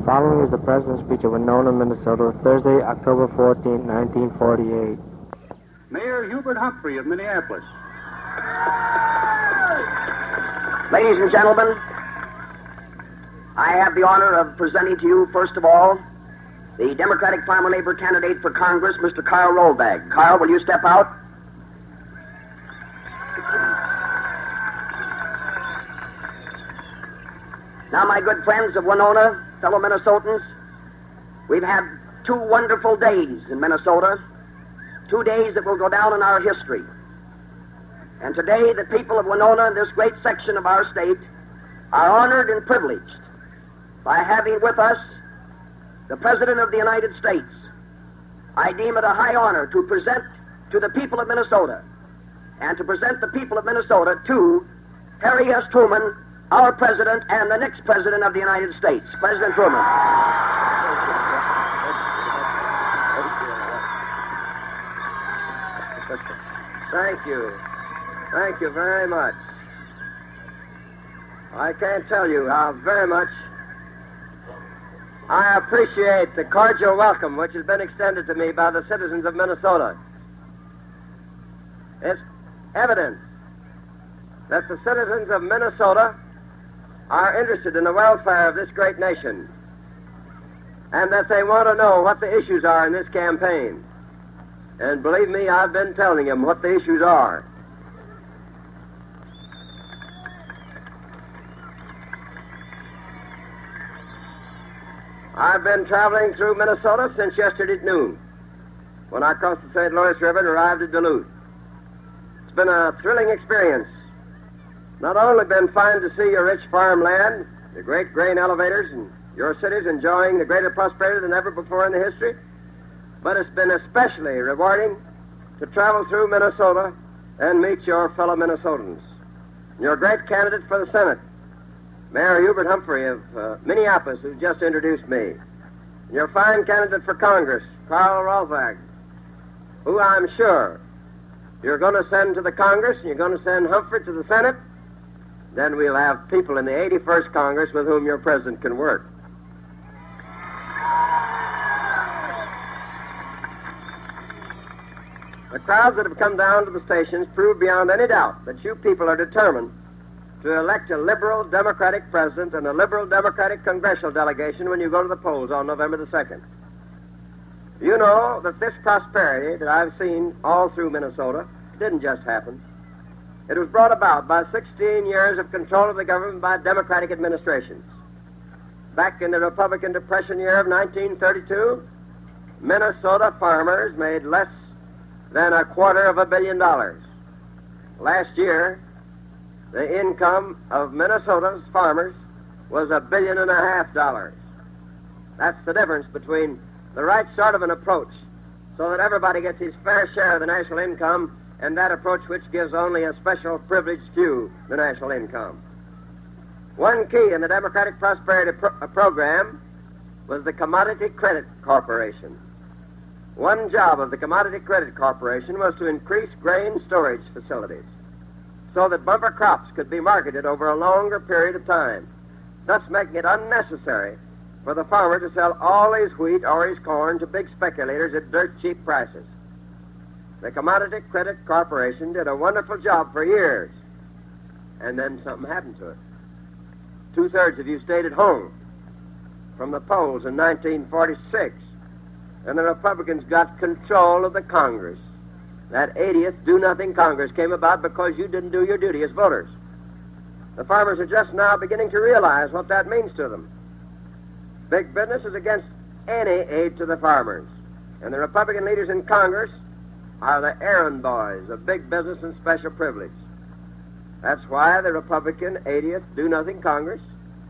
following is the President's speech of Winona, Minnesota, Thursday, October 14, 1948. Mayor Hubert Humphrey of Minneapolis. Ladies and gentlemen, I have the honor of presenting to you, first of all, the Democratic Farmer Labor candidate for Congress, Mr. Carl Rollbag. Carl, will you step out? Now, my good friends of Winona, fellow Minnesotans, we've had 2 wonderful days in Minnesota, 2 days that will go down in our history. And today, the people of Winona, this great section of our state, are honored and privileged by having with us the President of the United States. I deem it a high honor to present to the people of Minnesota and to present the people of Minnesota to Harry S. Truman, our President and the next President of the United States, President Truman. Thank you. Thank you very much. I can't tell you how very much I appreciate the cordial welcome which has been extended to me by the citizens of Minnesota. It's evident that the citizens of Minnesota are interested in the welfare of this great nation and that they want to know what the issues are in this campaign. And believe me, I've been telling them what the issues are. I've been traveling through Minnesota since yesterday at noon, when I crossed the St. Louis River and arrived at Duluth. It's been a thrilling experience. Not only been fine to see your rich farmland, the great grain elevators, and your cities enjoying the greater prosperity than ever before in the history, but it's been especially rewarding to travel through Minnesota and meet your fellow Minnesotans. Your great candidate for the Senate, Mayor Hubert Humphrey of Minneapolis, who just introduced me. And your fine candidate for Congress, Carl Rollbag, who I'm sure you're going to send to the Congress and you're going to send Humphrey to the Senate. Then we'll have people in the 81st Congress with whom your president can work. The crowds that have come down to the stations prove beyond any doubt that you people are determined to elect a liberal Democratic president and a liberal Democratic congressional delegation when you go to the polls on November the 2nd. You know that this prosperity that I've seen all through Minnesota didn't just happen. It was brought about by 16 years of control of the government by Democratic administrations. Back in the Republican Depression year of 1932, Minnesota farmers made less than $250 million. Last year, the income of Minnesota's farmers was $1.5 billion. That's the difference between the right sort of an approach so that everybody gets his fair share of the national income and that approach which gives only a special privileged few the national income. One key in the Democratic Prosperity Program was the Commodity Credit Corporation. One job of the Commodity Credit Corporation was to increase grain storage facilities so that bumper crops could be marketed over a longer period of time, thus making it unnecessary for the farmer to sell all his wheat or his corn to big speculators at dirt cheap prices. The Commodity Credit Corporation did a wonderful job for years, and then something happened to it. 2/3 of you stayed at home from the polls in 1946, and the Republicans got control of the Congress. That 80th do-nothing Congress came about because you didn't do your duty as voters. The farmers are just now beginning to realize what that means to them. Big business is against any aid to the farmers, and the Republican leaders in Congress are the errand boys of big business and special privilege. That's why the Republican 80th do-nothing Congress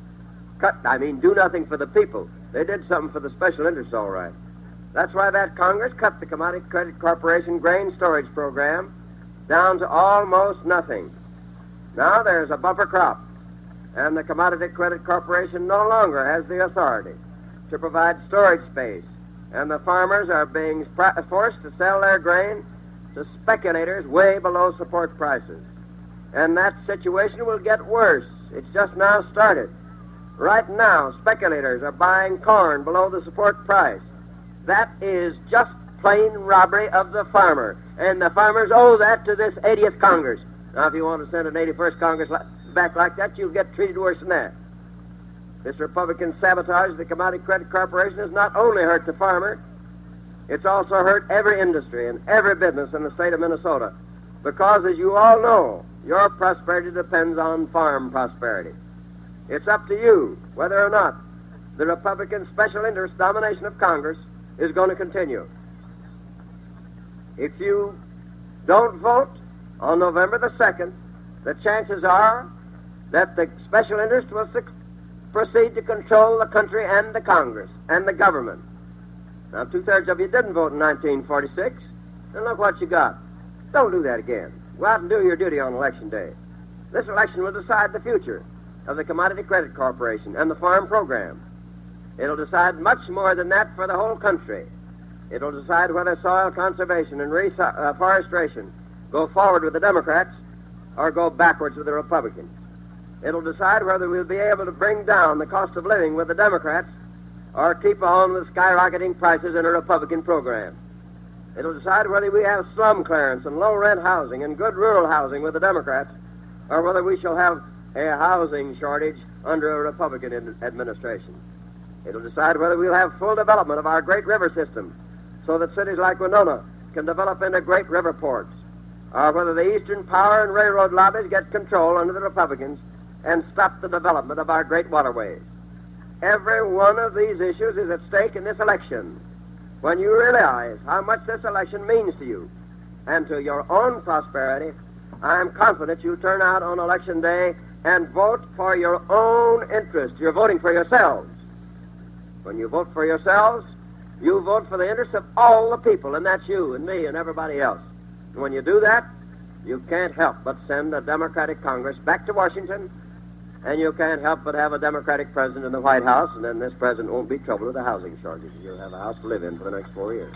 do nothing for the people. They did something for the special interests, all right. That's why that Congress cut the Commodity Credit Corporation grain storage program down to almost nothing. Now there's a bumper crop, and the Commodity Credit Corporation no longer has the authority to provide storage space, and the farmers are being forced to sell their grain to speculators way below support prices. And that situation will get worse. It's just now started. Right now, speculators are buying corn below the support price. That is just plain robbery of the farmer, and the farmers owe that to this 80th Congress. Now, if you want to send an 81st Congress back like that, you'll get treated worse than that. This Republican sabotage of the Commodity Credit Corporation has not only hurt the farmer, it's also hurt every industry and every business in the state of Minnesota. Because, as you all know, your prosperity depends on farm prosperity. It's up to you whether or not the Republican special interest domination of Congress is going to continue. If you don't vote on November the 2nd, the chances are that the special interest will proceed to control the country and the Congress and the government. Now, 2/3 of you didn't vote in 1946, and look what you got. Don't do that again. Go out and do your duty on Election Day. This election will decide the future of the Commodity Credit Corporation and the farm program. It'll decide much more than that for the whole country. It'll decide whether soil conservation and reforestation go forward with the Democrats or go backwards with the Republicans. It'll decide whether we'll be able to bring down the cost of living with the Democrats or keep on with skyrocketing prices in a Republican program. It'll decide whether we have slum clearance and low-rent housing and good rural housing with the Democrats or whether we shall have a housing shortage under a Republican administration. It'll decide whether we'll have full development of our great river system so that cities like Winona can develop into great river ports, or whether the Eastern Power and railroad lobbies get control under the Republicans and stop the development of our great waterways. Every one of these issues is at stake in this election. When you realize how much this election means to you and to your own prosperity, I am confident you'll turn out on Election Day and vote for your own interest. You're voting for yourselves. When you vote for yourselves, you vote for the interests of all the people, and that's you and me and everybody else. And when you do that, you can't help but send a Democratic Congress back to Washington, and you can't help but have a Democratic president in the White House, and then this president won't be troubled with the housing shortages. You'll have a house to live in for the next 4 years.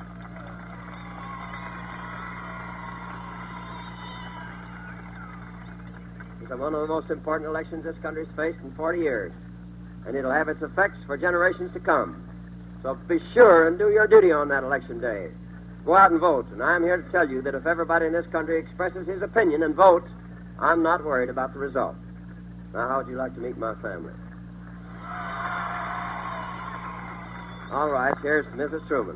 It's one of the most important elections this country's faced in 40 years, and it'll have its effects for generations to come. So be sure and do your duty on that election day. Go out and vote, and I'm here to tell you that if everybody in this country expresses his opinion and votes, I'm not worried about the result. Now, how would you like to meet my family? All right, here's Mrs. Truman.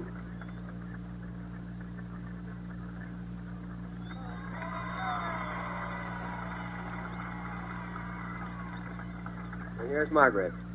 And here's Margaret.